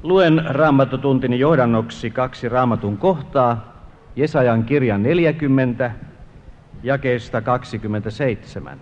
Luen Raamattotuntini johdannoksi 2 Raamatun kohtaa, Jesajan kirjan 40, jakeesta 27.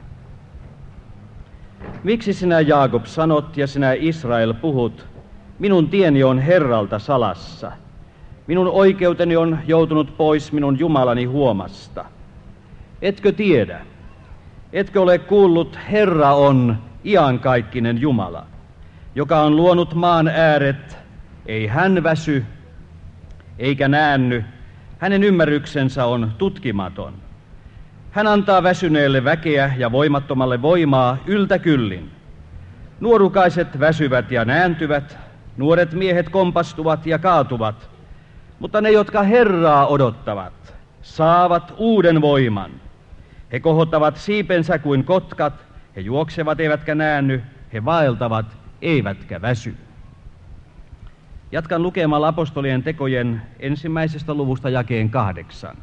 Miksi sinä, Jaakob, sanot ja sinä, Israel, puhut, minun tieni on Herralta salassa. Minun oikeuteni on joutunut pois minun Jumalani huomasta. Etkö tiedä? Etkö ole kuullut, Herra on iankaikkinen Jumala, joka on luonut maan ääret, ei hän väsy, eikä näänny, hänen ymmärryksensä on tutkimaton. Hän antaa väsyneelle väkeä ja voimattomalle voimaa yltäkyllin. Nuorukaiset väsyvät ja nääntyvät, nuoret miehet kompastuvat ja kaatuvat, mutta ne, jotka Herraa odottavat, saavat uuden voiman. He kohottavat siipensä kuin kotkat, he juoksevat eivätkä näänny, he vaeltavat eivätkä väsy. Jatkan lukemalla apostolien tekojen 1. luvusta jakeen 8.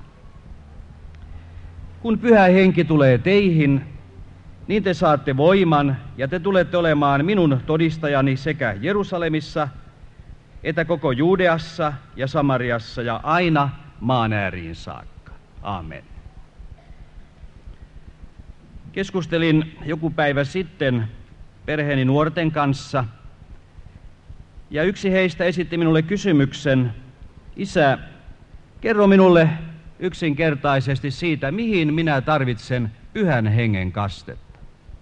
Kun Pyhä Henki tulee teihin, niin te saatte voiman ja te tulette olemaan minun todistajani sekä Jerusalemissa että koko Juudeassa ja Samariassa ja aina maan ääriin saakka. Aamen. Keskustelin joku päivä sitten perheeni nuorten kanssa, ja yksi heistä esitti minulle kysymyksen: Isä, kerro minulle yksinkertaisesti siitä, mihin minä tarvitsen Pyhän Hengen kastetta.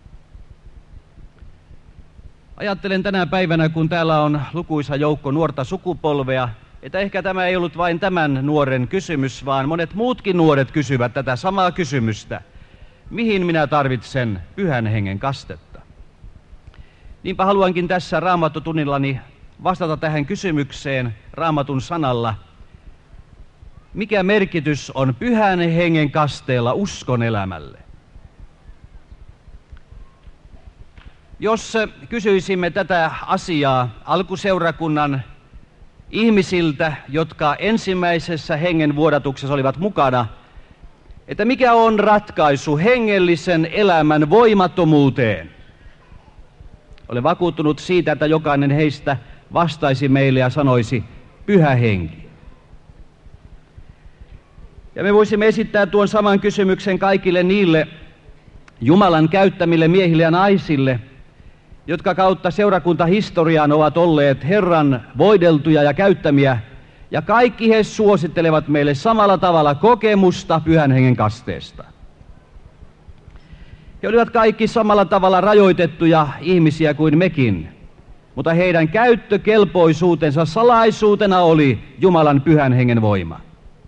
Ajattelen tänä päivänä, kun täällä on lukuisa joukko nuorta sukupolvea, että ehkä tämä ei ollut vain tämän nuoren kysymys, vaan monet muutkin nuoret kysyvät tätä samaa kysymystä. Mihin minä tarvitsen Pyhän Hengen kastetta? Niinpä haluankin tässä Raamattotunnillani vastata tähän kysymykseen Raamatun sanalla. Mikä merkitys on Pyhän Hengen kasteella uskon elämälle? Jos kysyisimme tätä asiaa alkuseurakunnan ihmisiltä, jotka ensimmäisessä hengen vuodatuksessa olivat mukana, että mikä on ratkaisu hengellisen elämän voimattomuuteen, olen vakuuttunut siitä, että jokainen heistä vastaisi meille ja sanoisi: Pyhä Henki. Ja me voisimme esittää tuon saman kysymyksen kaikille niille Jumalan käyttämille miehille ja naisille, jotka kautta seurakuntahistoriaan ovat olleet Herran voideltuja ja käyttämiä, ja kaikki he suosittelevat meille samalla tavalla kokemusta Pyhän Hengen kasteesta. He olivat kaikki samalla tavalla rajoitettuja ihmisiä kuin mekin, mutta heidän käyttökelpoisuutensa salaisuutena oli Jumalan Pyhän Hengen voima.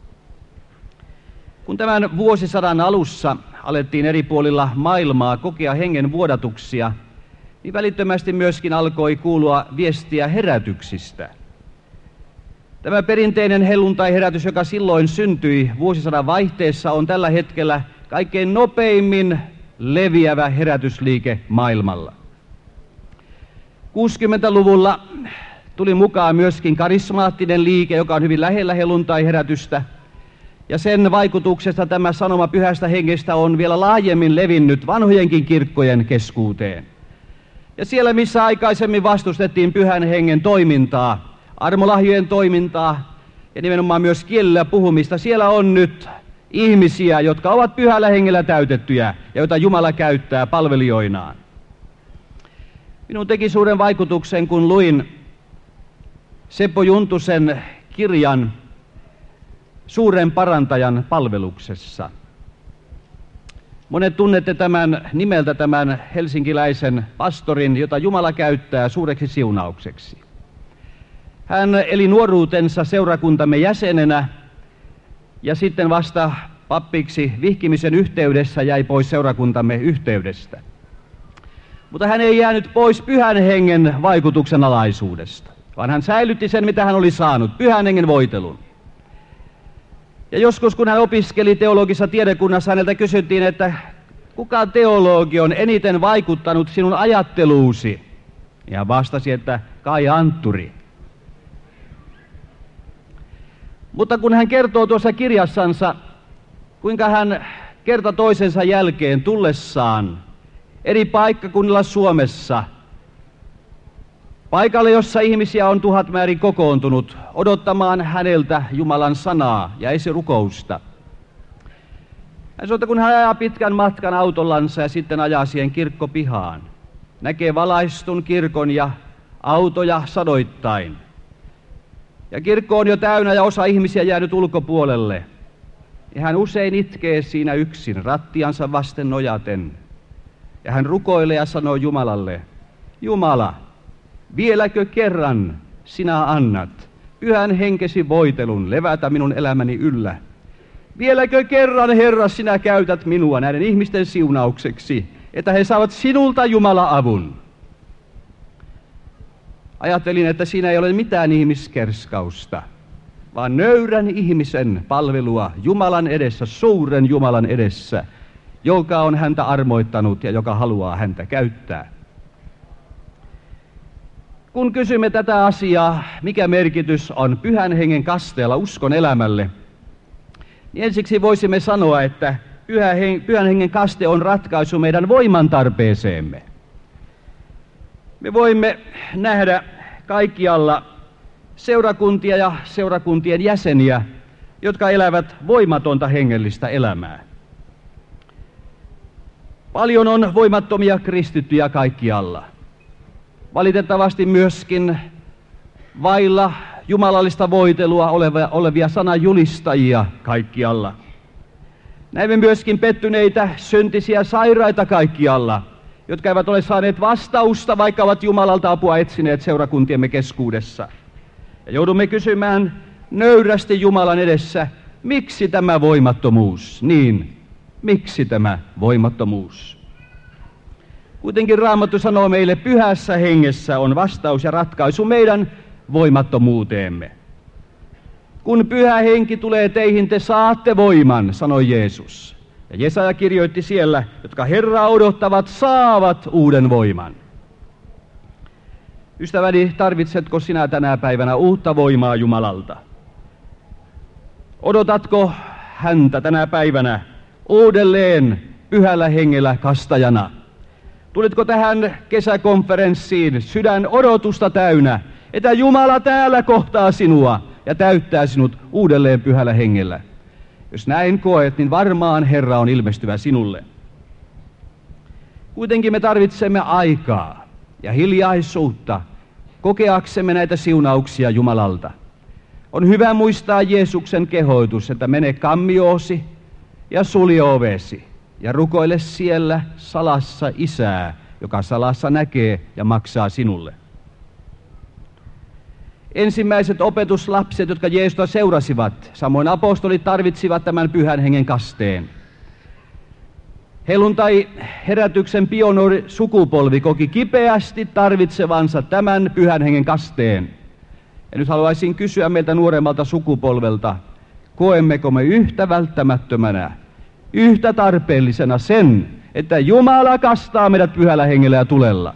Kun tämän vuosisadan alussa alettiin eri puolilla maailmaa kokea hengen vuodatuksia, niin välittömästi myöskin alkoi kuulua viestiä herätyksistä. Tämä perinteinen helluntai-herätys, joka silloin syntyi vuosisadan vaihteessa, on tällä hetkellä kaikkein nopeimmin leviävä herätysliike maailmalla. 60-luvulla tuli mukaan myöskin karismaattinen liike, joka on hyvin lähellä helluntai-herätystä, ja sen vaikutuksesta tämä sanoma Pyhästä Hengestä on vielä laajemmin levinnyt vanhojenkin kirkkojen keskuuteen. Ja siellä, missä aikaisemmin vastustettiin Pyhän Hengen toimintaa, armolahjojen toimintaa ja nimenomaan myös kielellä puhumista, siellä on nyt ihmisiä, jotka ovat Pyhällä Hengellä täytettyjä ja joita Jumala käyttää palvelijoinaan. Minun teki suuren vaikutuksen, kun luin Seppo Juntusen kirjan Suuren parantajan palveluksessa. Monet tunnette tämän nimeltä, tämän helsinkiläisen pastorin, jota Jumala käyttää suureksi siunaukseksi. Hän eli nuoruutensa seurakuntamme jäsenenä ja sitten vasta pappiksi vihkimisen yhteydessä jäi pois seurakuntamme yhteydestä. Mutta hän ei jäänyt pois Pyhän Hengen vaikutuksen alaisuudesta, vaan hän säilytti sen, mitä hän oli saanut, Pyhän Hengen voitelun. Ja joskus, kun hän opiskeli teologisessa tiedekunnassa, häneltä kysyttiin, että kuka teologi on eniten vaikuttanut sinun ajatteluusi? Ja hän vastasi, että Kai Antturi. Mutta kun hän kertoo tuossa kirjassansa, kuinka hän kerta toisensa jälkeen tullessaan eri paikkakunnilla Suomessa Paikalle, jossa ihmisiä on 1000 määrin kokoontunut odottamaan häneltä Jumalan sanaa ja esirukousta. Hän sanoi, että kun hän ajaa pitkän matkan autollansa ja sitten ajaa siihen kirkkopihaan, näkee valaistun kirkon ja autoja sadoittain. Ja kirkko on jo täynnä ja osa ihmisiä jäänyt ulkopuolelle. Ja hän usein itkee siinä yksin, rattiansa vasten nojaten. Ja hän rukoilee ja sanoo Jumalalle, Jumala, vieläkö kerran sinä annat pyhän henkesi voitelun levätä minun elämäni yllä? Vieläkö kerran, Herra, sinä käytät minua näiden ihmisten siunaukseksi, että he saavat sinulta Jumala-avun? Ajattelin, että siinä ei ole mitään ihmiskerskausta, vaan nöyrän ihmisen palvelua Jumalan edessä, suuren Jumalan edessä, joka on häntä armoittanut ja joka haluaa häntä käyttää. Kun kysymme tätä asiaa, mikä merkitys on pyhän hengen kasteella uskon elämälle, niin ensiksi voisimme sanoa, että pyhän hengen kaste on ratkaisu meidän voimantarpeeseemme. Me voimme nähdä kaikkialla seurakuntia ja seurakuntien jäseniä, jotka elävät voimatonta hengellistä elämää. Paljon on voimattomia kristittyjä kaikkialla. Valitettavasti myöskin vailla jumalallista voitelua olevia sanajulistajia kaikkialla. Näemme myöskin pettyneitä, syntisiä sairaita kaikkialla, jotka eivät ole saaneet vastausta, vaikka ovat Jumalalta apua etsineet seurakuntiemme keskuudessa. Ja joudumme kysymään nöyrästi Jumalan edessä, miksi tämä voimattomuus? Niin, miksi tämä voimattomuus? Kuitenkin Raamattu sanoo meille, pyhässä hengessä on vastaus ja ratkaisu meidän voimattomuuteemme. Kun pyhä henki tulee teihin, te saatte voiman, sanoi Jeesus. Ja Jesaja kirjoitti siellä, jotka Herraa odottavat, saavat uuden voiman. Ystäväni, tarvitsetko sinä tänä päivänä uutta voimaa Jumalalta? Odotatko häntä tänä päivänä uudelleen pyhällä hengellä kastajana? Tulitko tähän kesäkonferenssiin sydän odotusta täynnä, että Jumala täällä kohtaa sinua ja täyttää sinut uudelleen pyhällä hengellä? Jos näin koet, niin varmaan Herra on ilmestyvä sinulle. Kuitenkin me tarvitsemme aikaa ja hiljaisuutta kokeaksemme näitä siunauksia Jumalalta. On hyvä muistaa Jeesuksen kehoitus, että mene kammiosi ja sulje ovesi ja rukoile siellä salassa Isää, joka salassa näkee ja maksaa sinulle. Ensimmäiset opetuslapset, jotka Jeesusta seurasivat, samoin apostolit, tarvitsivat tämän pyhän hengen kasteen. Helluntai-herätyksen pioneeri sukupolvi koki kipeästi tarvitsevansa tämän pyhän hengen kasteen. Ja nyt haluaisin kysyä meiltä nuoremmalta sukupolvelta, koemmeko me yhtä välttämättömänä, yhtä tarpeellisena sen, että Jumala kastaa meidät pyhällä hengellä ja tulella?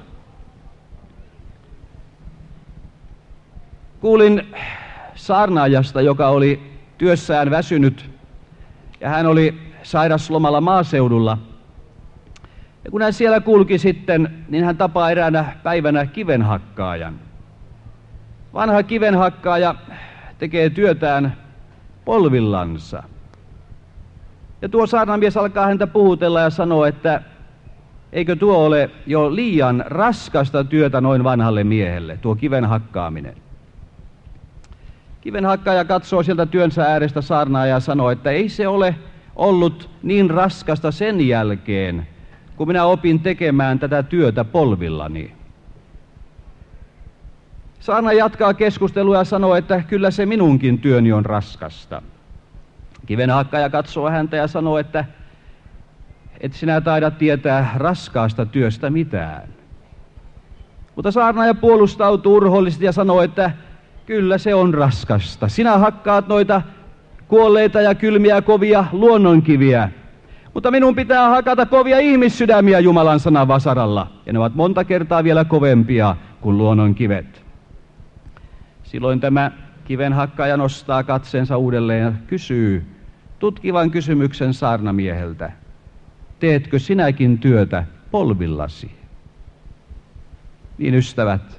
Kuulin saarnaajasta, joka oli työssään väsynyt, ja hän oli sairaslomalla maaseudulla. Ja kun hän siellä kulki sitten, niin hän tapaa eräänä päivänä kivenhakkaajan. Vanha kivenhakkaaja tekee työtään polvillansa. Ja tuo saarnamies alkaa häntä puhutella ja sanoo, että eikö tuo ole jo liian raskasta työtä noin vanhalle miehelle, tuo kiven hakkaaminen. Kivenhakkaaja katsoo sieltä työnsä äärestä saarnaajaa ja sanoo, että ei se ole ollut niin raskasta sen jälkeen, kun minä opin tekemään tätä työtä polvillani. Saarnaaja jatkaa keskustelua ja sanoo, että kyllä se minunkin työni on raskasta. Kivenhakkaaja katsoo häntä ja sanoo, että et sinä taida tietää raskaasta työstä mitään. Mutta saarnaaja puolustautuu urhoollisesti ja sanoo, että kyllä se on raskasta. Sinä hakkaat noita kuolleita ja kylmiä kovia luonnonkiviä, mutta minun pitää hakata kovia ihmissydämiä Jumalan sanan vasaralla, ja ne ovat monta kertaa vielä kovempia kuin luonnonkivet. Silloin tämä kivenhakkaaja nostaa katseensa uudelleen ja kysyy tutkivan kysymyksen saarnamieheltä: teetkö sinäkin työtä polvillasi? Niin, ystävät,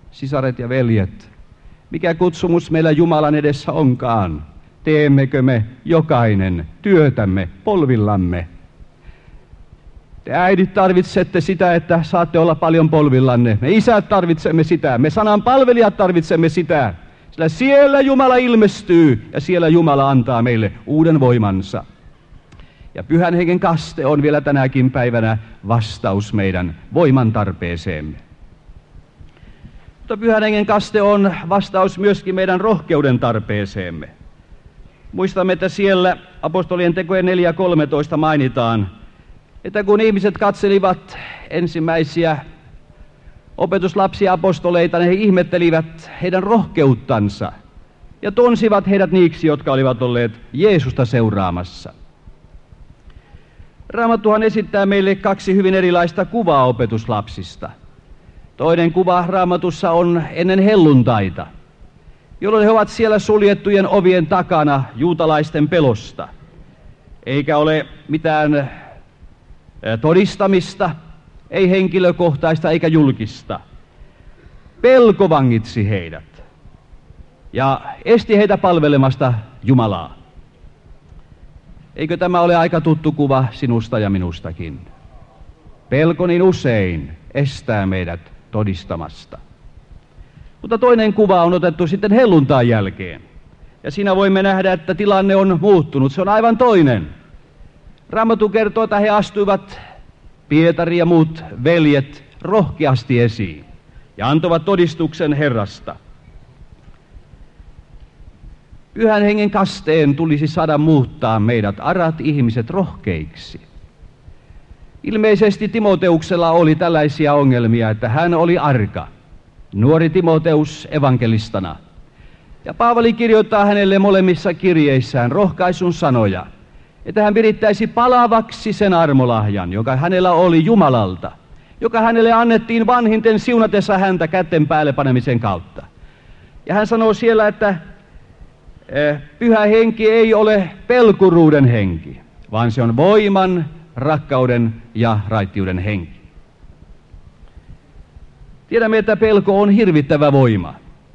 Sisaret ja veljet, mikä kutsumus meillä Jumalan edessä onkaan, teemmekö me jokainen työtämme polvillamme? Te äidit tarvitsette sitä, että saatte olla paljon polvillanne. Me isät tarvitsemme sitä, me sanan palvelijat tarvitsemme sitä, sillä siellä Jumala ilmestyy ja siellä Jumala antaa meille uuden voimansa. Ja Pyhän Hengen kaste on vielä tänäkin päivänä vastaus meidän voiman tarpeeseemme. Mutta Pyhän Hengen kaste on vastaus myöskin meidän rohkeuden tarpeeseemme. Muistamme, että siellä apostolien tekojen 4.13 mainitaan, että kun ihmiset katselivat ensimmäisiä opetuslapsia apostoleita, he ihmettelivät heidän rohkeuttansa ja tunsivat heidät niiksi, jotka olivat olleet Jeesusta seuraamassa. Raamattuhan esittää meille 2 hyvin erilaista kuvaa opetuslapsista. Toinen kuva Raamatussa on ennen helluntaita, jolloin he ovat siellä suljettujen ovien takana juutalaisten pelosta. Eikä ole mitään todistamista, ei henkilökohtaista eikä julkista. Pelko vangitsi heidät ja esti heitä palvelemasta Jumalaa. Eikö tämä ole aika tuttu kuva sinusta ja minustakin? Pelko niin usein estää meidät todistamasta. Mutta toinen kuva on otettu sitten helluntain jälkeen. Ja siinä voimme nähdä, että tilanne on muuttunut. Se on aivan toinen. Raamattu kertoo, että he astuivat, Pietari ja muut veljet, rohkeasti esiin ja antoivat todistuksen Herrasta. Pyhän Hengen kasteen tulisi saada muuttaa meidät arat ihmiset rohkeiksi. Ilmeisesti Timoteuksella oli tällaisia ongelmia, että hän oli arka, nuori Timoteus evankelistana. Ja Paavali kirjoittaa hänelle molemmissa kirjeissään rohkaisun sanoja, että hän virittäisi palavaksi sen armolahjan, joka hänellä oli Jumalalta, joka hänelle annettiin vanhinten siunatessa häntä kätten päälle panemisen kautta. Ja hän sanoo siellä, että Pyhä Henki ei ole pelkuruuden henki, vaan se on voiman, rakkauden ja raittiuden henki. Tiedämme, että pelko on hirvittävä voima.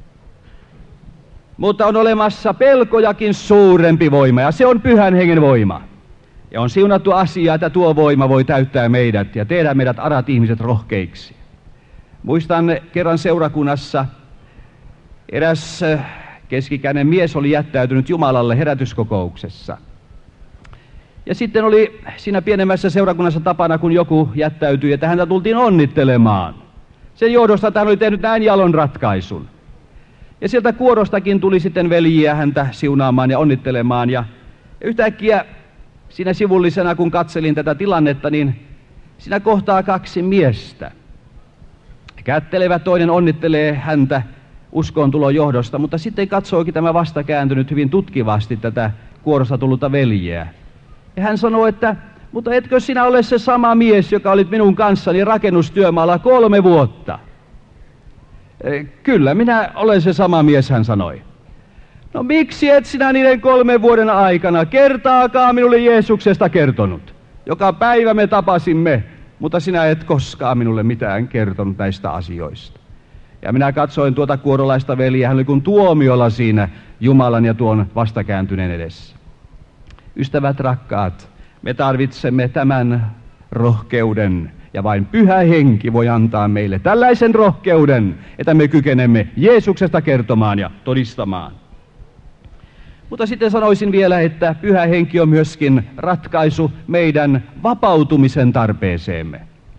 Mutta on olemassa pelkojakin suurempi voima, ja se on Pyhän Hengen voima. Ja on siunattu asia, että tuo voima voi täyttää meidät ja tehdä meidät arat ihmiset rohkeiksi. Muistan kerran seurakunnassa eräs keskikäinen mies oli jättäytynyt Jumalalle herätyskokouksessa. Ja sitten oli siinä pienemmässä seurakunnassa tapana, kun joku jättäytyi, että häntä tultiin onnittelemaan. Sen johdosta, että hän oli tehnyt näin jalon ratkaisun. Ja sieltä kuorostakin tuli sitten veljiä häntä siunaamaan ja onnittelemaan. Ja yhtäkkiä siinä sivullisena, kun katselin tätä tilannetta, niin siinä kohtaa 2 miestä. Kättelevät, toinen onnittelee häntä uskontulon johdosta, mutta sitten katsoikin tämä vastakääntynyt hyvin tutkivasti tätä kuorosta tullutta veljeä. Ja hän sanoi, että mutta etkö sinä ole se sama mies, joka olit minun kanssani rakennustyömaalla 3 vuotta? Kyllä, minä olen se sama mies, hän sanoi. No miksi et sinä niiden 3 vuoden aikana kertaakaan minulle Jeesuksesta kertonut? Joka päivä me tapasimme, mutta sinä et koskaan minulle mitään kertonut näistä asioista. Ja minä katsoin tuota kuorolaista veliä, hän oli kuin tuomiolla siinä Jumalan ja tuon vastakääntyneen edessä. Ystävät rakkaat, me tarvitsemme tämän rohkeuden, ja vain Pyhä Henki voi antaa meille tällaisen rohkeuden, että me kykenemme Jeesuksesta kertomaan ja todistamaan. Mutta sitten sanoisin vielä, että Pyhä Henki on myöskin ratkaisu meidän vapautumisen tarpeeseemme.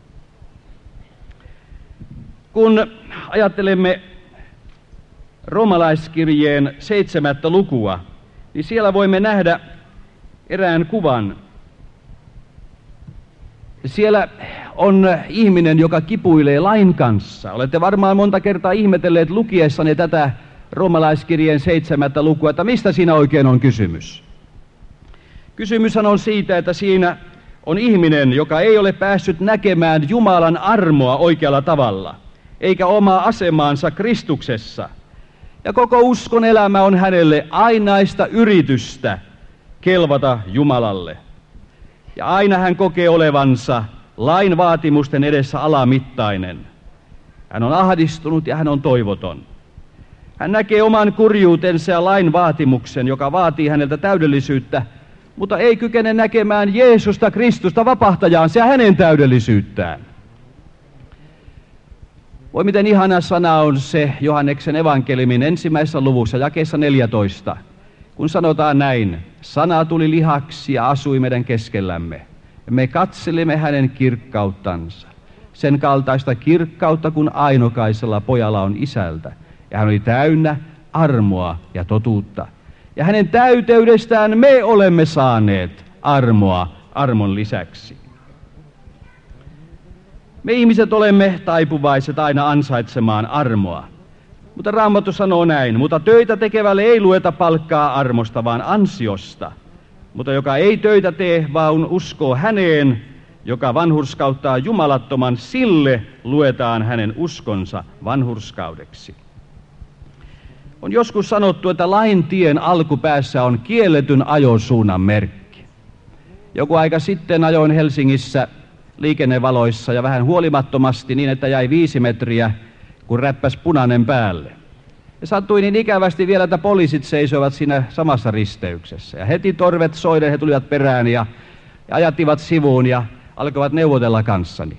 Kun ajattelemme roomalaiskirjeen 7. lukua, niin siellä voimme nähdä erään kuvan. Siellä on ihminen, joka kipuilee lain kanssa. Olette varmaan monta kertaa ihmetelleet lukiessanne tätä roomalaiskirjeen 7. lukua, että mistä siinä oikein on kysymys. Kysymyshän on siitä, että siinä on ihminen, joka ei ole päässyt näkemään Jumalan armoa oikealla tavalla, eikä omaa asemaansa Kristuksessa. Ja koko uskon elämä on hänelle ainaista yritystä kelvata Jumalalle. Ja aina hän kokee olevansa lain vaatimusten edessä alamittainen. Hän on ahdistunut ja hän on toivoton. Hän näkee oman kurjuutensa ja lain vaatimuksen, joka vaatii häneltä täydellisyyttä, mutta ei kykene näkemään Jeesusta Kristusta vapahtajaansa ja hänen täydellisyyttään. Voi miten ihana sana on se Johanneksen evankeliumin 1. luvussa jakeessa 14, kun sanotaan näin: sana tuli lihaksi ja asui meidän keskellämme. Me katselimme hänen kirkkauttansa, sen kaltaista kirkkautta kuin ainokaisella pojalla on isältä. Ja hän oli täynnä armoa ja totuutta. Ja hänen täyteydestään me olemme saaneet armoa armon lisäksi. Me ihmiset olemme taipuvaiset aina ansaitsemaan armoa. Mutta Raamattu sanoo näin: mutta töitä tekevälle ei lueta palkkaa armosta, vaan ansiosta. Mutta joka ei töitä tee, vaan uskoo häneen, joka vanhurskauttaa jumalattoman, sille luetaan hänen uskonsa vanhurskaudeksi. On joskus sanottu, että lain tien alkupäässä on kielletyn ajosuunnan merkki. Joku aika sitten ajoin Helsingissä liikennevaloissa ja vähän huolimattomasti niin, että jäi 5 metriä, kun räppäsi punainen päälle. Ja sattui niin ikävästi vielä, että poliisit seisoivat siinä samassa risteyksessä. Ja heti torvet soiden he tulivat perään ja ajattivat sivuun ja alkoivat neuvotella kanssani.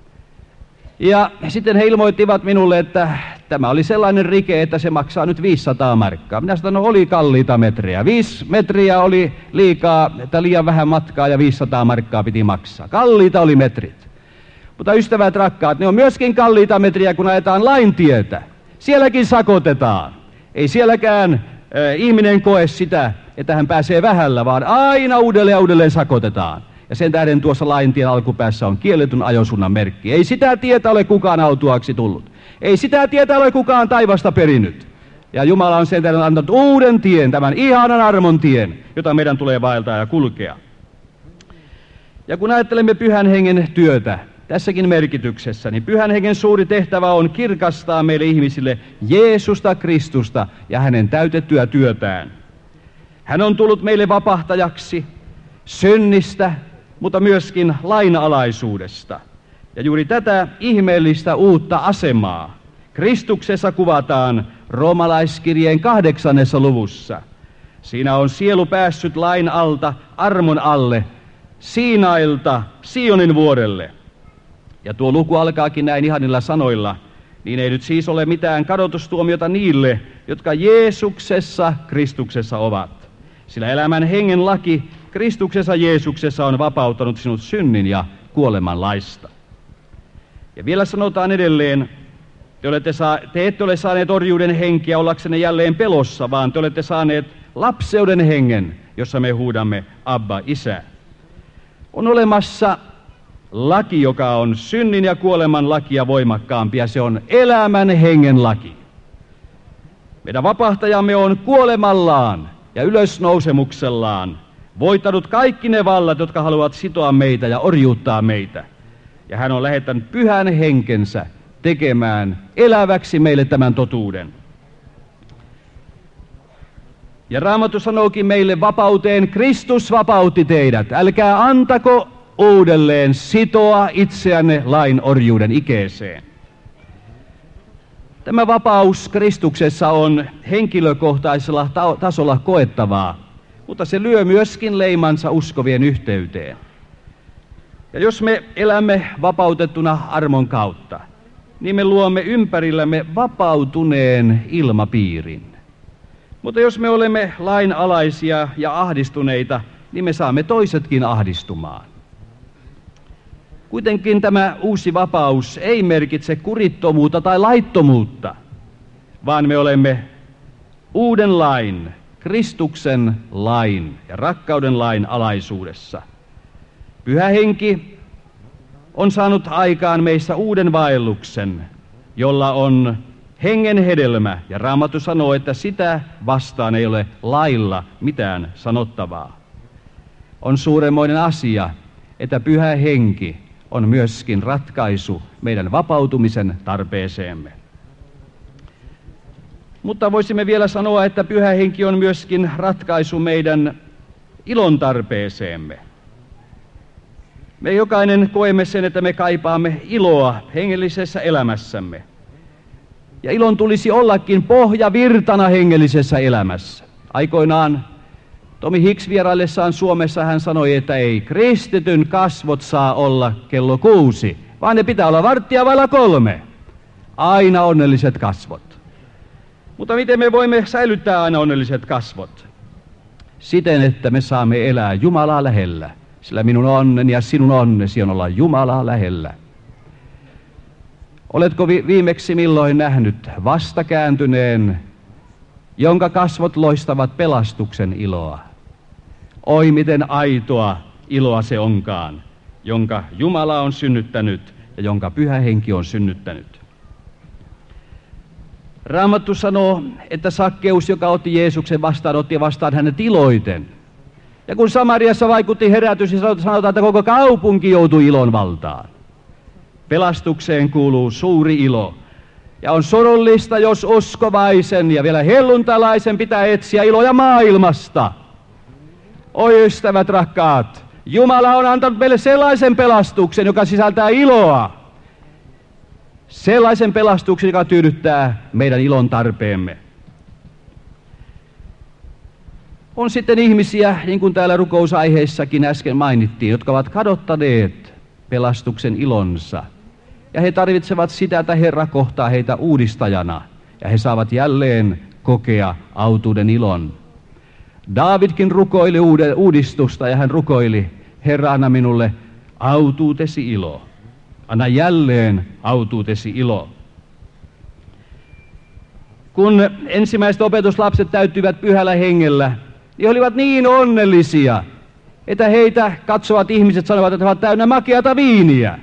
Ja sitten he ilmoittivat minulle, että tämä oli sellainen rike, että se maksaa nyt 500 markkaa. Minä sanoin, no oli kalliita metriä. 5 metriä oli liikaa, että liian vähän matkaa ja 500 markkaa piti maksaa. Kalliita oli metrit. Mutta ystävät rakkaat, ne on myöskin kalliita metriä, kun ajetaan lain tietä. Sielläkin sakotetaan. Ei sielläkään ihminen koe sitä, että hän pääsee vähällä, vaan aina uudelleen ja uudelleen sakotetaan. Ja sen tähden tuossa laintien alkupäässä on kielletyn ajosuunnan merkki. Ei sitä tietä ole kukaan autuaksi tullut. Ei sitä tietä ole kukaan taivasta perinyt. Ja Jumala on sen tähden antanut uuden tien, tämän ihanan armon tien, jota meidän tulee vaeltaa ja kulkea. Ja kun ajattelemme Pyhän Hengen työtä tässäkin merkityksessä, niin Pyhän Hengen suuri tehtävä on kirkastaa meille ihmisille Jeesusta Kristusta ja hänen täytettyä työtään. Hän on tullut meille vapahtajaksi synnistä, mutta myöskin lainalaisuudesta. Ja juuri tätä ihmeellistä uutta asemaa Kristuksessa kuvataan Roomalaiskirjeen 8. luvussa. Siinä on sielu päässyt lain alta armon alle, Siinailta Sionin vuorelle. Ja tuo luku alkaakin näin ihanilla sanoilla: niin ei nyt siis ole mitään kadotustuomiota niille, jotka Jeesuksessa Kristuksessa ovat. Sillä elämän hengen laki Kristuksessa Jeesuksessa on vapauttanut sinut synnin ja kuoleman laista. Ja vielä sanotaan edelleen: te ette ole saaneet orjuuden henkiä ollaksenne jälleen pelossa, vaan te olette saaneet lapseuden hengen, jossa me huudamme Abba, Isä. On olemassa laki, joka on synnin ja kuoleman lakia voimakkaampi, ja se on elämän hengen laki. Meidän vapahtajamme on kuolemallaan ja ylösnousemuksellaan voittanut kaikki ne vallat, jotka haluavat sitoa meitä ja orjuuttaa meitä. Ja hän on lähettänyt Pyhän Henkensä tekemään eläväksi meille tämän totuuden. Ja Raamattu sanookin meille vapauteen: Kristus vapautti teidät. Älkää antako uudelleen sitoa itseänne lain orjuuden ikeeseen. Tämä vapaus Kristuksessa on henkilökohtaisella tasolla koettavaa, mutta se lyö myöskin leimansa uskovien yhteyteen. Ja jos me elämme vapautettuna armon kautta, niin me luomme ympärillämme vapautuneen ilmapiirin. Mutta jos me olemme lainalaisia ja ahdistuneita, niin me saamme toisetkin ahdistumaan. Kuitenkin tämä uusi vapaus ei merkitse kurittomuutta tai laittomuutta, vaan me olemme uuden lain, Kristuksen lain ja rakkauden lain alaisuudessa. Pyhä Henki on saanut aikaan meissä uuden vaelluksen, jolla on hengen hedelmä, ja Raamattu sanoo, että sitä vastaan ei ole lailla mitään sanottavaa. On suuremmoinen asia, että Pyhä Henki on myöskin ratkaisu meidän vapautumisen tarpeeseemme. Mutta voisimme vielä sanoa, että Pyhä Henki on myöskin ratkaisu meidän ilon tarpeeseemme. Me jokainen koemme sen, että me kaipaamme iloa hengellisessä elämässämme. Ja ilon tulisi ollakin pohjavirtana hengellisessä elämässä. Aikoinaan Tomi Hicks vieraillessaan Suomessa hän sanoi, että ei kristityn kasvot saa olla kello 6, vaan ne pitää olla 2:15. Aina onnelliset kasvot. Mutta miten me voimme säilyttää aina onnelliset kasvot? Siten, että me saamme elää Jumalaa lähellä. Sillä minun onneni ja sinun onnesi on olla Jumalaa lähellä. Oletko viimeksi milloin nähnyt vastakääntyneen, jonka kasvot loistavat pelastuksen iloa? Oi, miten aitoa iloa se onkaan, jonka Jumala on synnyttänyt ja jonka Pyhä Henki on synnyttänyt. Raamattu sanoo, että Sakkeus, joka otti Jeesuksen vastaan, otti vastaan hänet iloiten. Ja kun Samariassa vaikutti herätys, niin sanotaan, että koko kaupunki joutui ilon valtaan. Pelastukseen kuuluu suuri ilo. Ja on surullista, jos uskovaisen ja vielä helluntalaisen pitää etsiä iloja maailmasta. Oi ystävät rakkaat, Jumala on antanut meille sellaisen pelastuksen, joka sisältää iloa. Sellaisen pelastuksen, joka tyydyttää meidän ilon tarpeemme. On sitten ihmisiä, niin kuin täällä rukousaiheissakin äsken mainittiin, jotka ovat kadottaneet pelastuksen ilonsa. Ja he tarvitsevat sitä, että Herra kohtaa heitä uudistajana. Ja he saavat jälleen kokea autuuden ilon. Daavidkin rukoili uudistusta ja hän rukoili, Herra, anna minulle autuutesi ilo. Anna jälleen autuutesi ilo. Kun ensimmäiset opetuslapset täyttyivät Pyhällä Hengellä, niin olivat niin onnellisia, että heitä katsovat ihmiset sanovat, että he ovat täynnä makeata viiniä.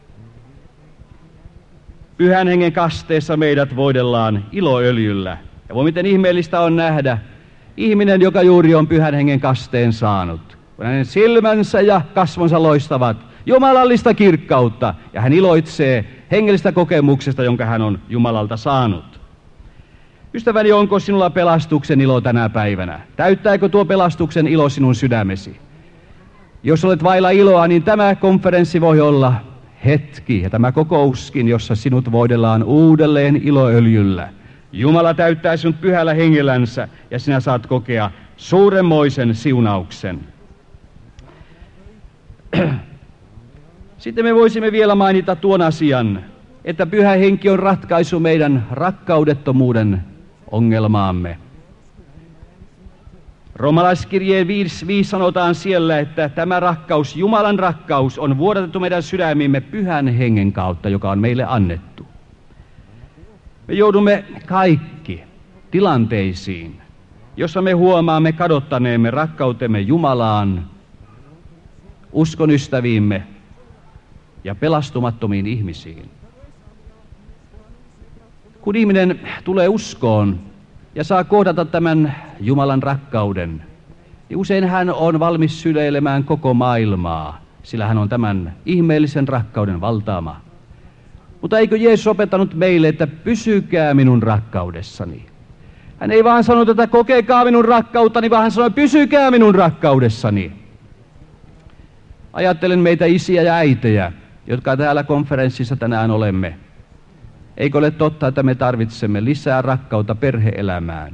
Pyhän Hengen kasteessa meidät voidellaan iloöljyllä. Ja voi miten ihmeellistä on nähdä ihminen, joka juuri on Pyhän Hengen kasteen saanut. Kun hänen silmänsä ja kasvonsa loistavat jumalallista kirkkautta, ja hän iloitsee hengellistä kokemuksesta, jonka hän on Jumalalta saanut. Ystäväni, onko sinulla pelastuksen ilo tänä päivänä? Täyttääkö tuo pelastuksen ilo sinun sydämesi? Jos olet vailla iloa, niin tämä konferenssi voi olla hetki, ja tämä kokouskin, jossa sinut voidellaan uudelleen iloöljyllä. Jumala täyttää sinut Pyhällä Hengellänsä, ja sinä saat kokea suuremmoisen siunauksen. Sitten me voisimme vielä mainita tuon asian, että Pyhä Henki on ratkaisu meidän rakkaudettomuuden ongelmaamme. Roomalaiskirjeen 5 sanotaan siellä, että tämä rakkaus, Jumalan rakkaus, on vuodatettu meidän sydämiimme Pyhän Hengen kautta, joka on meille annettu. Me joudumme kaikki tilanteisiin, jossa me huomaamme kadottaneemme rakkautemme Jumalaan, uskon ystäviimme ja pelastumattomiin ihmisiin. Kun ihminen tulee uskoon ja saa kohdata tämän Jumalan rakkauden, niin usein hän on valmis syleilemään koko maailmaa, sillä hän on tämän ihmeellisen rakkauden valtaama. Mutta eikö Jeesus opettanut meille, että pysykää minun rakkaudessani? Hän ei vaan sanonut, että kokekaa minun rakkauttani, vaan hän sanoi, pysykää minun rakkaudessani. Ajattelen meitä isiä ja äitejä, jotka täällä konferenssissa tänään olemme. Eikö ole totta, että me tarvitsemme lisää rakkautta perhe-elämään?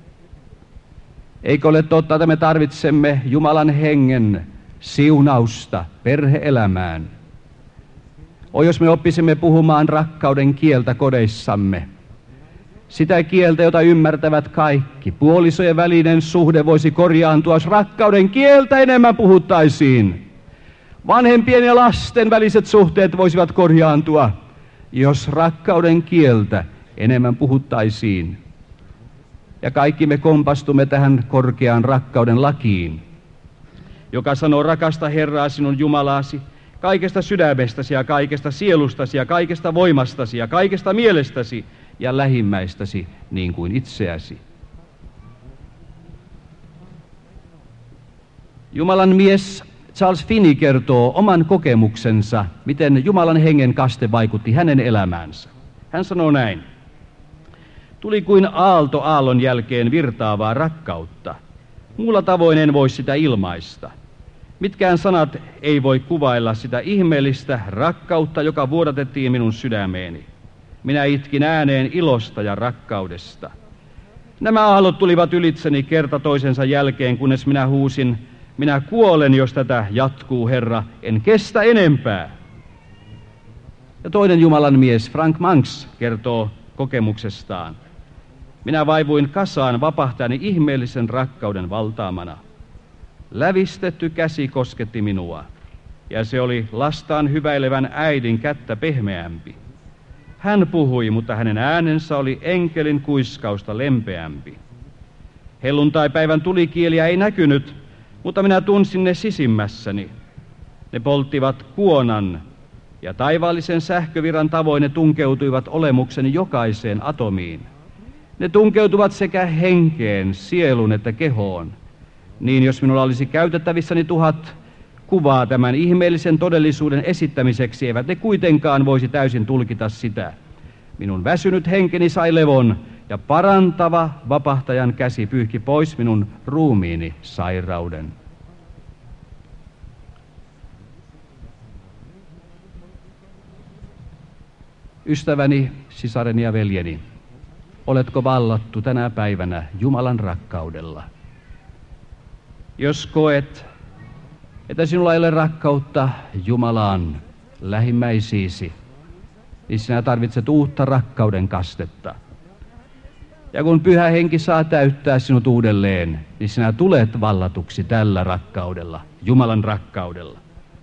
Eikö ole totta, että me tarvitsemme Jumalan Hengen siunausta perhe-elämään? Jos me oppisimme puhumaan rakkauden kieltä kodeissamme, sitä kieltä, jota ymmärtävät kaikki. Puolisojen välinen suhde voisi korjaantua, jos rakkauden kieltä enemmän puhuttaisiin. Vanhempien ja lasten väliset suhteet voisivat korjaantua, jos rakkauden kieltä enemmän puhuttaisiin. Ja kaikki me kompastumme tähän korkeaan rakkauden lakiin, joka sanoo, rakasta Herraa sinun Jumalaasi kaikesta sydämestäsi ja kaikesta sielustasi ja kaikesta voimastasi ja kaikesta mielestäsi ja lähimmäistäsi niin kuin itseäsi. Jumalan mies Charles Finney kertoo oman kokemuksensa, miten Jumalan Hengen kaste vaikutti hänen elämäänsä. Hän sanoo näin. Tuli kuin aalto aallon jälkeen virtaavaa rakkautta. Muulla tavoin en voi sitä ilmaista. Mitkään sanat ei voi kuvailla sitä ihmeellistä rakkautta, joka vuodatettiin minun sydämeeni. minä itkin ääneen ilosta ja rakkaudesta. Nämä aallot tulivat ylitseni kerta toisensa jälkeen, kunnes minä huusin, minä kuolen, jos tätä jatkuu, Herra, en kestä enempää. Ja toinen Jumalan mies, Frank Manx, kertoo kokemuksestaan. Minä vaivuin kasaan vapahtajani ihmeellisen rakkauden valtaamana. Lävistetty käsi kosketti minua, ja se oli lastaan hyväilevän äidin kättä pehmeämpi. Hän puhui, mutta hänen äänensä oli enkelin kuiskausta lempeämpi. Helluntaipäivän tulikieliä ei näkynyt, mutta minä tunsin ne sisimmässäni. Ne polttivat kuonan, ja taivaallisen sähkövirran tavoin ne tunkeutuivat olemukseni jokaiseen atomiin. Ne tunkeutuvat sekä henkeen, sielun että kehoon. Niin jos minulla olisi käytettävissäni 1000 kuvaa tämän ihmeellisen todellisuuden esittämiseksi, eivät ne kuitenkaan voisi täysin tulkita sitä. Minun väsynyt henkeni sai levon, ja parantava vapahtajan käsi pyyhki pois minun ruumiini sairauden. Ystäväni, sisareni ja veljeni, oletko vallattu tänä päivänä Jumalan rakkaudella? Jos koet, että sinulla ei ole rakkautta Jumalaan, lähimmäisiisi, niin sinä tarvitset uutta rakkauden kastetta. Ja kun Pyhä Henki saa täyttää sinut uudelleen, niin sinä tulet vallatuksi tällä rakkaudella, Jumalan rakkaudella.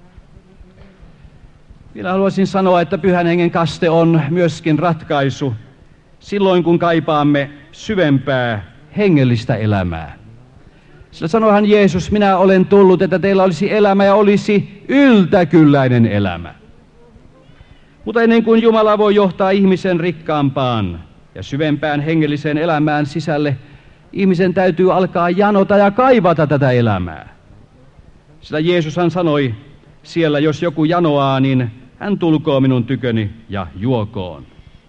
Minä haluaisin sanoa, että Pyhän Hengen kaste on myöskin ratkaisu silloin, kun kaipaamme syvempää hengellistä elämää. Sillä sanoihan Jeesus, minä olen tullut, että teillä olisi elämä ja olisi yltäkylläinen elämä. Mutta ennen kuin Jumala voi johtaa ihmisen rikkaampaan ja syvempään hengelliseen elämään sisälle, ihmisen täytyy alkaa janota ja kaivata tätä elämää. Sillä Jeesushan sanoi siellä, jos joku janoaa, niin hän tulkoo minun tyköni ja juokoon.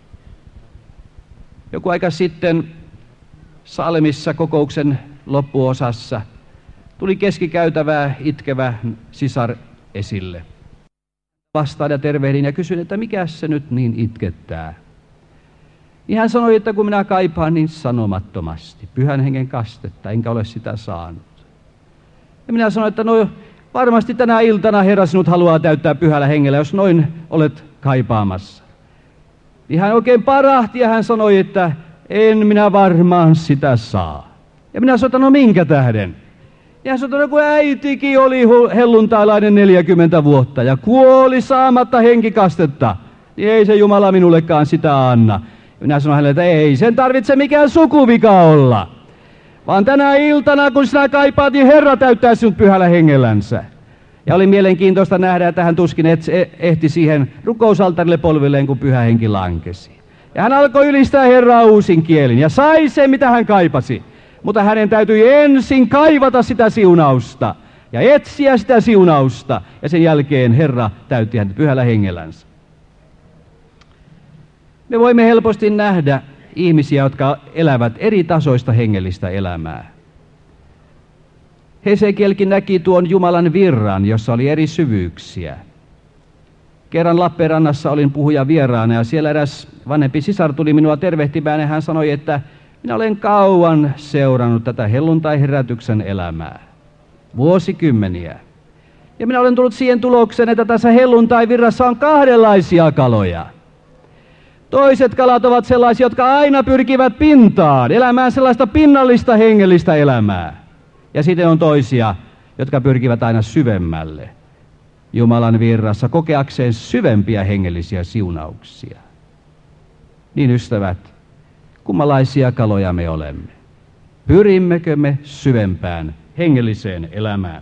Joku aika sitten Salemissa kokouksen loppuosassa tuli keskikäytävää itkevä sisar esille. Vastaan ja tervehdin ja kysyin, että mikä se nyt niin itkettää. Niin hän sanoi, että kun minä kaipaan niin sanomattomasti Pyhän Hengen kastetta, enkä ole sitä saanut. Ja minä sanoin, että no varmasti tänä iltana Herra sinut haluaa täyttää Pyhällä Hengellä, jos noin olet kaipaamassa. Niin hän oikein parahti ja hän sanoi, että en minä varmaan sitä saa. Ja minä sanoin, että no minkä tähden? Ja hän sanoi, että no kun äitikin oli helluntailainen 40 vuotta ja kuoli saamatta henkikastetta, niin ei se Jumala minullekaan sitä anna. Ja minä sanoin hänelle, että ei sen tarvitse mikään sukuvika olla. Vaan tänä iltana, kun sinä kaipaat, niin Herra täyttää sinut Pyhällä Hengellänsä. Ja oli mielenkiintoista nähdä, että hän tuskin ehti siihen rukousaltarille polvilleen, kun Pyhä Henki lankesi. Ja hän alkoi ylistää Herraa uusin kielin ja sai sen, mitä hän kaipasi. Mutta hänen täytyi ensin kaivata sitä siunausta ja etsiä sitä siunausta. Ja sen jälkeen Herra täytti hänet Pyhällä Hengellänsä. Me voimme helposti nähdä ihmisiä, jotka elävät eri tasoista hengellistä elämää. Hesekielkin näki tuon Jumalan virran, jossa oli eri syvyyksiä. Kerran Lappeenrannassa olin puhuja vieraana ja siellä eräs vanhempi sisar tuli minua tervehtimään ja hän sanoi, että minä olen kauan seurannut tätä helluntai-herätyksen elämää. Vuosikymmeniä. Ja minä olen tullut siihen tulokseen, että tässä helluntai-virrassa on kahdenlaisia kaloja. Toiset kalat ovat sellaisia, jotka aina pyrkivät pintaan, elämään sellaista pinnallista hengellistä elämää. Ja sitten on toisia, jotka pyrkivät aina syvemmälle Jumalan virrassa, kokeakseen syvempiä hengellisiä siunauksia. Niin ystävät, kummanlaisia kaloja me olemme? Pyrimmekö me syvempään hengelliseen elämään?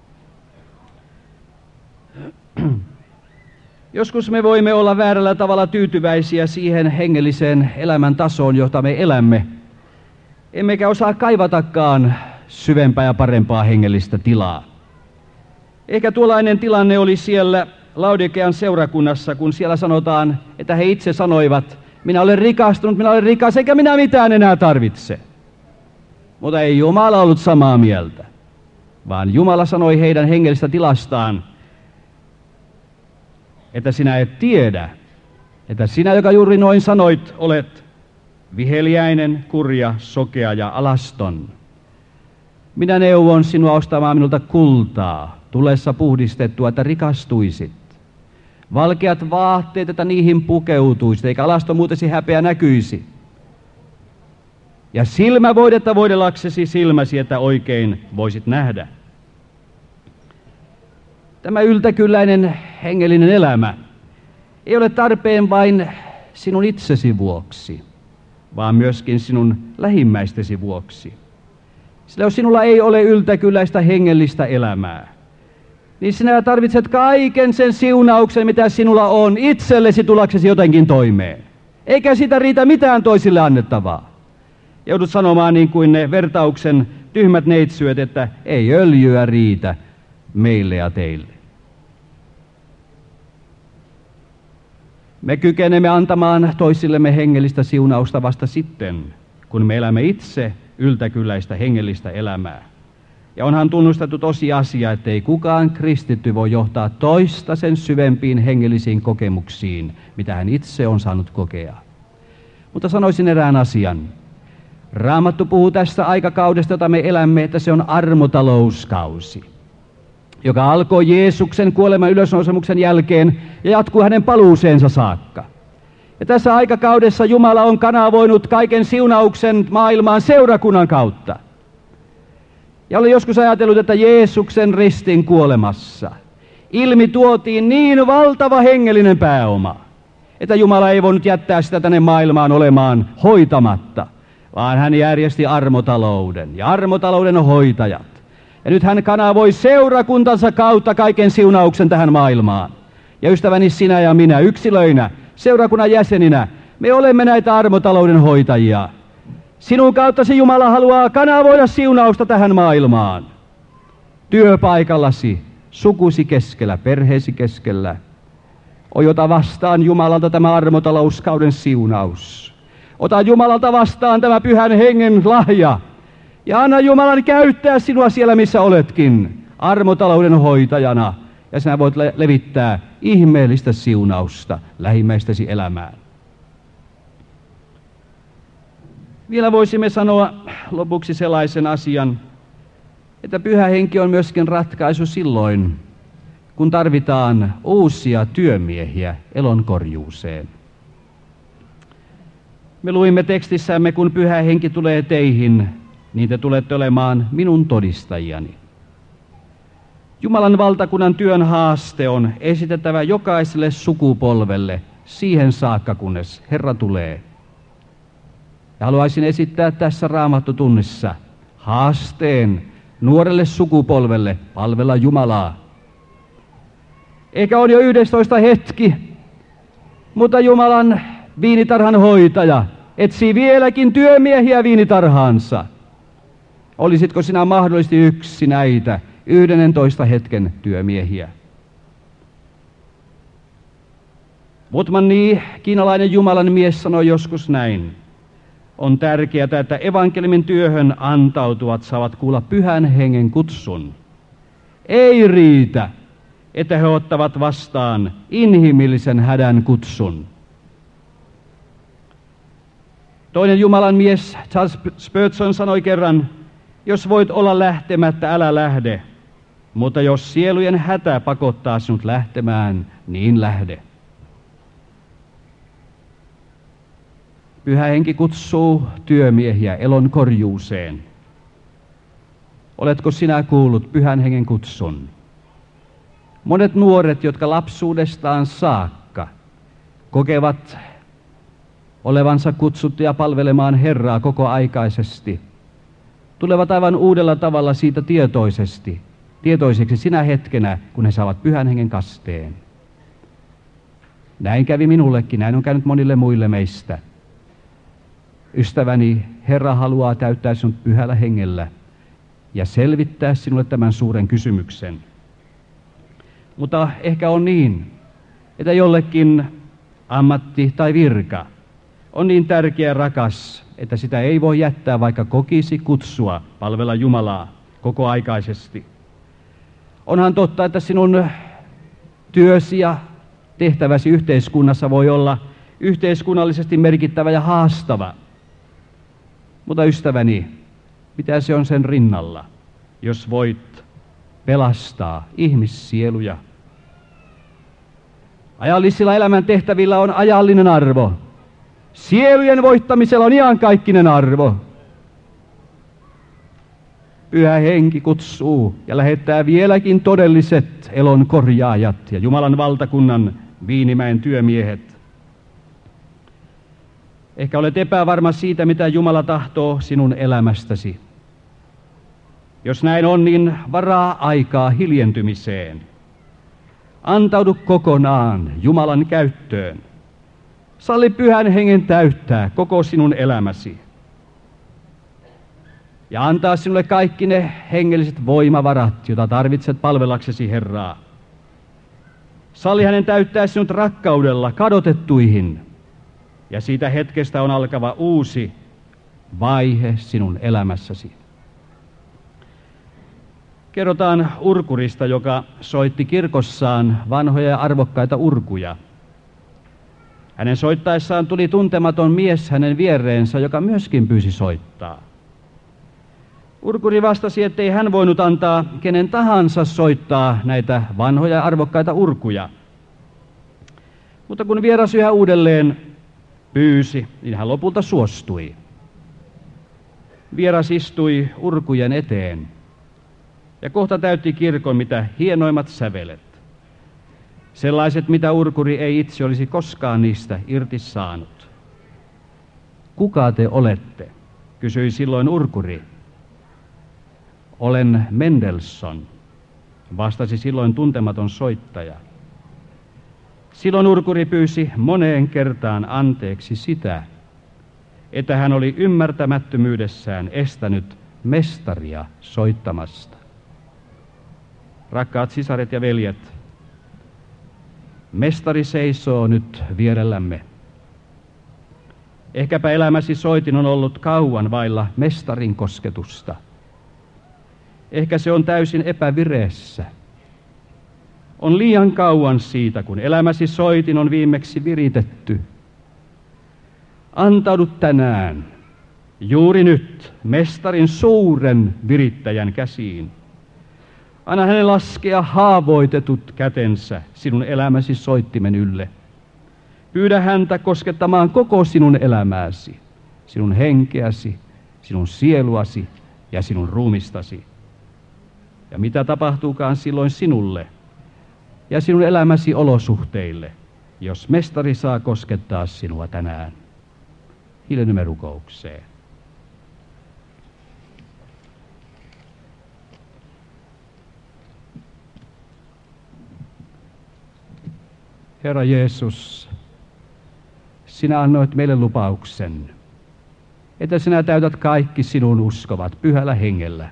Joskus me voimme olla väärällä tavalla tyytyväisiä siihen hengelliseen elämän tasoon, jota me elämme. Emmekä osaa kaivatakaan syvempää ja parempaa hengellistä tilaa. Ehkä tuollainen tilanne oli siellä Laodikean seurakunnassa, kun siellä sanotaan, että he itse sanoivat, minä olen rikastunut, minä olen rikas, eikä minä mitään enää tarvitse. Mutta ei Jumala ollut samaa mieltä, vaan Jumala sanoi heidän hengellistä tilastaan, että sinä et tiedä, että sinä, joka juuri noin sanoit, olet viheliäinen, kurja, sokea ja alaston. Minä neuvon sinua ostamaan minulta kultaa, tulessa puhdistettua, että rikastuisit. Valkeat vaatteet, että niihin pukeutuisit, eikä alastonmuutesi häpeä näkyisi. Ja silmävoidetta voidellaksesi silmäsi, että oikein voisit nähdä. Tämä yltäkylläinen hengellinen elämä ei ole tarpeen vain sinun itsesi vuoksi, vaan myöskin sinun lähimmäistesi vuoksi. Sillä jos sinulla ei ole yltäkylläistä hengellistä elämää, niin sinä tarvitset kaiken sen siunauksen, mitä sinulla on, itsellesi tullaksesi jotenkin toimeen. Eikä siitä riitä mitään toisille annettavaa. Joudut sanomaan niin kuin ne vertauksen tyhmät neitsyöt, että ei öljyä riitä meille ja teille. Me kykenemme antamaan toisillemme hengellistä siunausta vasta sitten, kun me elämme itse yltäkylläistä hengellistä elämää. Ja onhan tunnustettu tosiasia, ettei kukaan kristitty voi johtaa toista sen syvempiin hengellisiin kokemuksiin, mitä hän itse on saanut kokea. Mutta sanoisin erään asian. Raamattu puhuu tästä aikakaudesta, jota me elämme, että se on armotalouskausi, joka alkoi Jeesuksen kuoleman ylösnousemuksen jälkeen ja jatkuu hänen paluuseensa saakka. Ja tässä aikakaudessa Jumala on kanavoinut kaiken siunauksen maailmaan seurakunnan kautta. Ja olen joskus ajatellut, että Jeesuksen ristin kuolemassa ilmi tuotiin niin valtava hengellinen pääoma, että Jumala ei voinut jättää sitä tänne maailmaan olemaan hoitamatta, vaan hän järjesti armotalouden ja armotalouden hoitajat. Ja nyt hän kanavoi seurakuntansa kautta kaiken siunauksen tähän maailmaan. Ja ystäväni, sinä ja minä yksilöinä, seurakunnan jäseninä, me olemme näitä armotalouden hoitajia. Sinun kauttasi Jumala haluaa kanavoida siunausta tähän maailmaan. Työpaikallasi, sukusi keskellä, perheesi keskellä. Ota vastaan Jumalalta tämä armotalouskauden siunaus. Ota Jumalalta vastaan tämä pyhän hengen lahja. Ja anna Jumalan käyttää sinua siellä, missä oletkin, armotalouden hoitajana. Ja sinä voit levittää ihmeellistä siunausta lähimmäistäsi elämään. Vielä voisimme sanoa lopuksi sellaisen asian, että Pyhä Henki on myöskin ratkaisu silloin, kun tarvitaan uusia työmiehiä elonkorjuuseen. Me luimme tekstissämme, kun Pyhä Henki tulee teihin, niin te tulette olemaan minun todistajiani. Jumalan valtakunnan työn haaste on esitettävä jokaiselle sukupolvelle siihen saakka, kunnes Herra tulee. Ja haluaisin esittää tässä Raamattutunnissa haasteen nuorelle sukupolvelle palvella Jumalaa. Eikä ole jo 11 hetki, mutta Jumalan viinitarhan hoitaja etsii vieläkin työmiehiä viinitarhaansa. Olisitko sinä mahdollisesti yksi näitä 11 hetken työmiehiä? Wotman-Nee, kiinalainen Jumalan mies, sanoi joskus näin. On tärkeää, että evankeliumin työhön antautuvat saavat kuulla Pyhän Hengen kutsun. Ei riitä, että he ottavat vastaan inhimillisen hädän kutsun. Toinen Jumalan mies, Charles Spurgeon, sanoi kerran, jos voit olla lähtemättä, älä lähde, mutta jos sielujen hätä pakottaa sinut lähtemään, niin lähde. Pyhä Henki kutsuu työmiehiä elonkorjuuseen. Oletko sinä kuullut Pyhän Hengen kutsun? Monet nuoret, jotka lapsuudestaan saakka kokevat olevansa kutsuttuja palvelemaan Herraa kokoaikaisesti, tulevat aivan uudella tavalla siitä tietoiseksi sinä hetkenä, kun he saavat Pyhän Hengen kasteen. Näin kävi minullekin, näin on käynyt monille muille meistä. Ystäväni, Herra haluaa täyttää sinut Pyhällä Hengellä ja selvittää sinulle tämän suuren kysymyksen. Mutta ehkä on niin, että jollekin ammatti tai virka on niin tärkeä ja rakas, että sitä ei voi jättää, vaikka kokisi kutsua palvella Jumalaa kokoaikaisesti. Onhan totta, että sinun työsi ja tehtäväsi yhteiskunnassa voi olla yhteiskunnallisesti merkittävä ja haastava. Mutta ystäväni, mitä se on sen rinnalla, jos voit pelastaa ihmissieluja? Ajallisilla elämän tehtävillä on ajallinen arvo. Sielujen voittamisella on iankaikkinen arvo. Pyhä Henki kutsuu ja lähettää vieläkin todelliset elon korjaajat ja Jumalan valtakunnan Viinimäen työmiehet. Ehkä olet epävarma siitä, mitä Jumala tahtoo sinun elämästäsi. Jos näin on, niin varaa aikaa hiljentymiseen. Antaudu kokonaan Jumalan käyttöön. Salli Pyhän Hengen täyttää koko sinun elämäsi. Ja antaa sinulle kaikki ne hengelliset voimavarat, joita tarvitset palvelaksesi Herraa. Salli hänen täyttää sinut rakkaudella kadotettuihin. Ja siitä hetkestä on alkava uusi vaihe sinun elämässäsi. Kerrotaan urkurista, joka soitti kirkossaan vanhoja ja arvokkaita urkuja. Hänen soittaessaan tuli tuntematon mies hänen viereensä, joka myöskin pyysi soittaa. Urkuri vastasi, ettei hän voinut antaa kenen tahansa soittaa näitä vanhoja ja arvokkaita urkuja. Mutta kun vieras yhä uudelleen pyysi, niin hän lopulta suostui. Vieras istui urkujen eteen ja kohta täytti kirkon mitä hienoimmat sävelet. Sellaiset, mitä urkuri ei itse olisi koskaan niistä irti saanut. Kuka te olette? Kysyi silloin urkuri. Olen Mendelssohn, vastasi silloin tuntematon soittaja. Silloin urkuri pyysi moneen kertaan anteeksi sitä, että hän oli ymmärtämättömyydessään estänyt mestaria soittamasta. Rakkaat sisaret ja veljet, mestari seisoo nyt vierellämme. Ehkäpä elämäsi soitin on ollut kauan vailla mestarin kosketusta. Ehkä se on täysin epävireessä. On liian kauan siitä, kun elämäsi soitin on viimeksi viritetty. Antaudu tänään, juuri nyt, mestarin suuren virittäjän käsiin. Anna hänen laskea haavoitetut kätensä sinun elämäsi soittimen ylle. Pyydä häntä koskettamaan koko sinun elämääsi, sinun henkeäsi, sinun sieluasi ja sinun ruumistasi. Ja mitä tapahtuukaan silloin sinulle ja sinun elämäsi olosuhteille, jos mestari saa koskettaa sinua tänään. Hiljennymme rukoukseen. Herra Jeesus, sinä annoit meille lupauksen, että sinä täytät kaikki sinun uskovat pyhällä hengellä.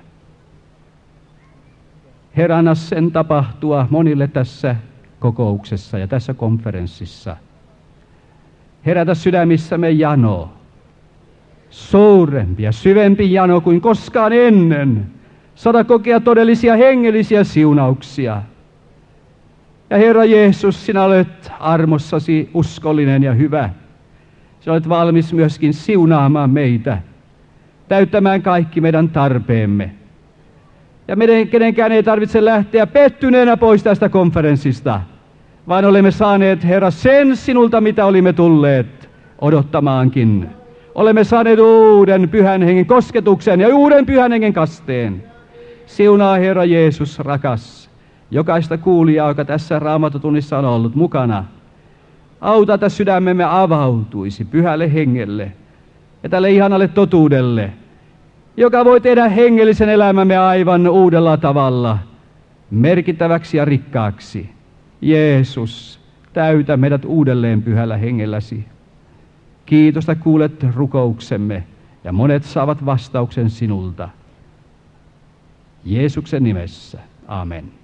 Herra, anna sen tapahtua monille tässä kokouksessa ja tässä konferenssissa. Herätä sydämissämme jano, suurempi ja syvempi jano kuin koskaan ennen, saada kokea todellisia hengellisiä siunauksia. Ja Herra Jeesus, sinä olet armossasi uskollinen ja hyvä. Sinä olet valmis myöskin siunaamaan meitä, täyttämään kaikki meidän tarpeemme. Ja meidän kenenkään ei tarvitse lähteä pettyneenä pois tästä konferenssista, vaan olemme saaneet, Herra, sen sinulta, mitä olimme tulleet odottamaankin. Olemme saaneet uuden Pyhän Hengen kosketuksen ja uuden Pyhän Hengen kasteen. Siunaa, Herra Jeesus, rakas, jokaista kuulijaa, joka tässä Raamattutunnissa on ollut mukana. Auta, että sydämemme avautuisi Pyhälle Hengelle ja tälle ihanalle totuudelle, joka voi tehdä hengellisen elämämme aivan uudella tavalla, merkittäväksi ja rikkaaksi. Jeesus, täytä meidät uudelleen Pyhällä Hengelläsi. Kiitos, että kuulet rukouksemme ja monet saavat vastauksen sinulta. Jeesuksen nimessä. Amen.